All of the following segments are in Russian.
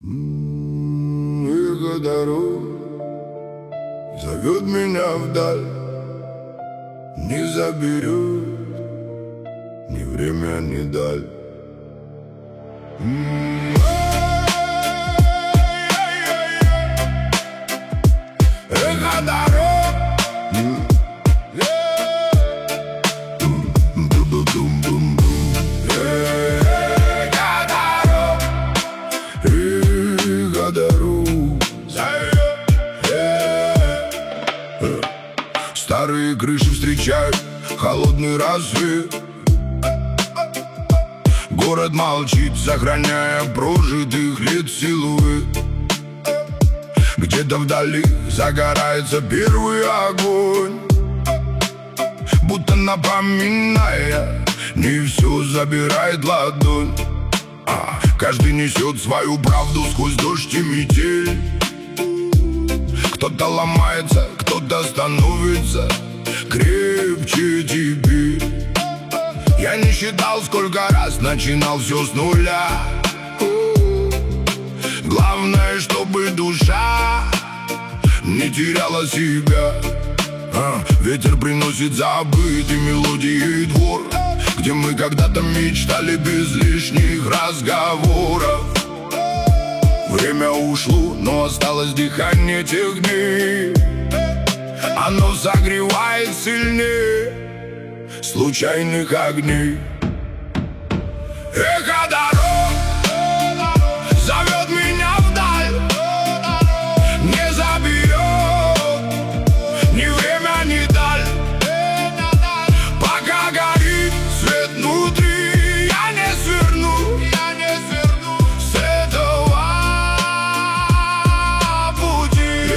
Эхо дорог зовет меня вдаль, не заберет ни время, ни даль. Эхо дорог, старые крыши встречают холодный рассвет. Город молчит, сохраняя прожитых лет силуэт. Где-то вдали загорается первый огонь, будто напоминая, не все забирает ладонь. Каждый несет свою правду сквозь дождь и метель. Кто-то ломается, кто-то становится крепче теперь. Я не считал, сколько раз начинал все с нуля. Главное, чтобы душа не теряла себя. Ветер приносит забытые мелодии и двор, где мы когда-то мечтали без лишних разговоров. Время ушло, но осталось дыхание тех дней. Оно согревает сильнее случайных огней. Эхо дорог зовет меня вдаль, не заберет ни время, ни даль. Пока горит свет внутри, я не сверну с этого пути.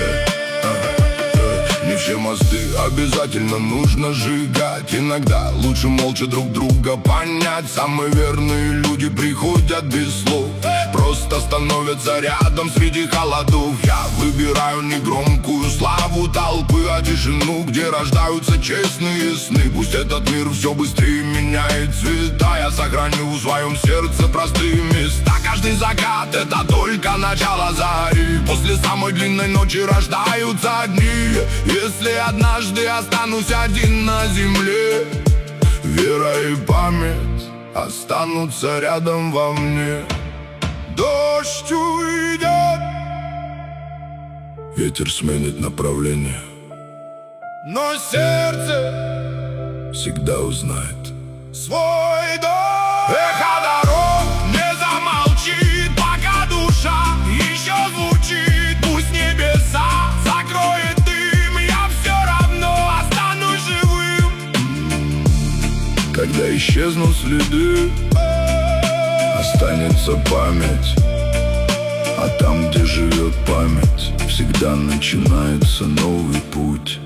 Не все мосты обязательно нужно сжигать. Иногда лучше молча друг друга понять. Самые верные люди приходят без слов, просто становятся рядом среди холодов. Я выбираю не громкую славу толпы, а тишину, где рождаются честные сны. Пусть этот мир все быстрее меняет цвета, я сохраню в своем сердце простые места. Каждый закат — это только начало зари. После самой длинной ночи рождаются дни. Если однажды останусь один на земле, вера и память останутся рядом во мне. Дождь уйдет, ветер сменит направление, но сердце всегда узнает свой дом. Эхо дорог не замолчит, пока душа еще звучит. Пусть небеса закроет дым, я все равно останусь живым. Когда исчезнут следы, останется память. А там, где живет память, всегда начинается новый путь.